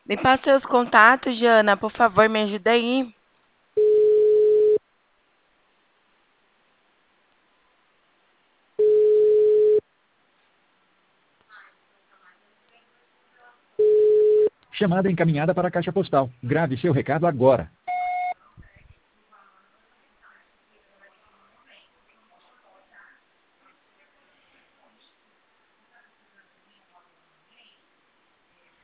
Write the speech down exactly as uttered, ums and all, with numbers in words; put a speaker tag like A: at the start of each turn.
A: Me passa seus contatos, Jana, por favor, me ajuda aí.
B: Chamada encaminhada para a caixa postal. Grave seu recado agora.